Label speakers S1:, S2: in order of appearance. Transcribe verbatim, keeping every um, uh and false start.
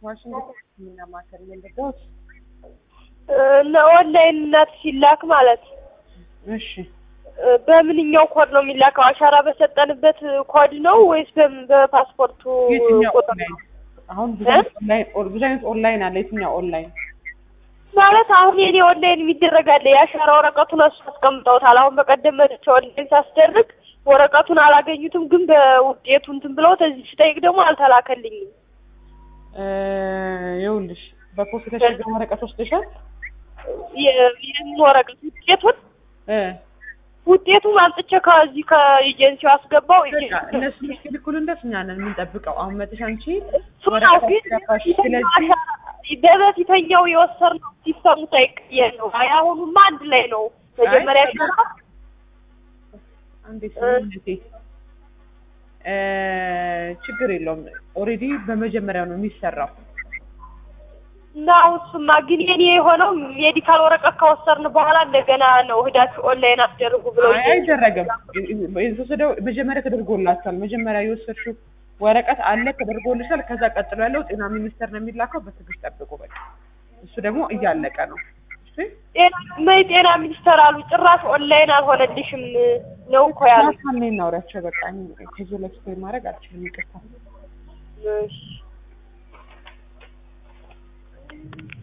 S1: ዋሽንግተን እና ማከር እንደደውት
S2: ለኦንላይን እናት ሲላክ ማለት
S1: እሺ
S2: በምንኛው ኮድ ነው የሚላከው? አሻራ በሰጠንበት ኮድ ነው ወይስ በፓስፖርቱ ቁጥር ነው?
S1: አሁን ብዙ ኦንላይን ብዙ አይነት ኦንላይን አለ። የትኛው ኦንላይን
S2: ማለት አሁን የኔ ኦንላይን የሚደረግ አለ። የአሻራ ወረቀቱን እሱ አስቀምጠውታል። አሁን በቀደም መጥቼ ኦንላይን ሳስደርግ ወረቀቱን አላገኙትም፣ ግን በውጤቱ እንትን ብለው ተዚህ ስጠይቅ ደግሞ አልተላከልኝም።
S1: እ ይኸውልሽ በፖስት የተሸገረ ወረቀት ወስደሻል?
S2: የምን ወረቀት? ውጤቱን
S1: እ
S2: ውጤቱን አምጥቼ ከዚህ ከኤጀንሲው አስገባው።
S1: እነሱ ልክልኩልን ደስ እኛ ነን የምንጠብቀው። አሁን መጥተሽ አንቺ
S2: ወረቀት ስለዚህ በበፊተኛው የወሰድነው ሲስተሙ ሳይቀየር ነው። አሁንማ አንድ ላይ ነው። መጀመሪያ ሻራ
S1: አንዴ ስለዚህ እ ችግር የለውም። ኦሬዲ በመጀመሪያው ነው የሚሰራው።
S2: ነው እሱማ ግን የኔ የሆነው ሜዲካል ወረቀት ከወሰድን በኋላ እንደገና ነው ሄዳችሁ ኦንላይን አስደርጉ ብለው።
S1: አይ አይደረግም። የተወሰደው መጀመሪያ ተደርጎላችኋል። መጀመሪያ የወሰድሽው ወረቀት አለ ተደርጎልሻል። ከዛ ቀጥሎ ያለው ጤና ሚኒስቴር ነው የሚላከው። በትዕግስት ጠብቁ በቃ። እሱ ደግሞ እያለቀ ነው። እሺ
S2: ጤና ጤና ሚኒስቴር አሉ ጭራሽ ኦንላይን አልሆነልሽም ነው እኮ ያለው።
S1: ሳምኔ እናውራቸው በቃ። ከዚህ ላይ ስቴይ ማድረግ አልችልም። ይቅርታ።
S2: እሺ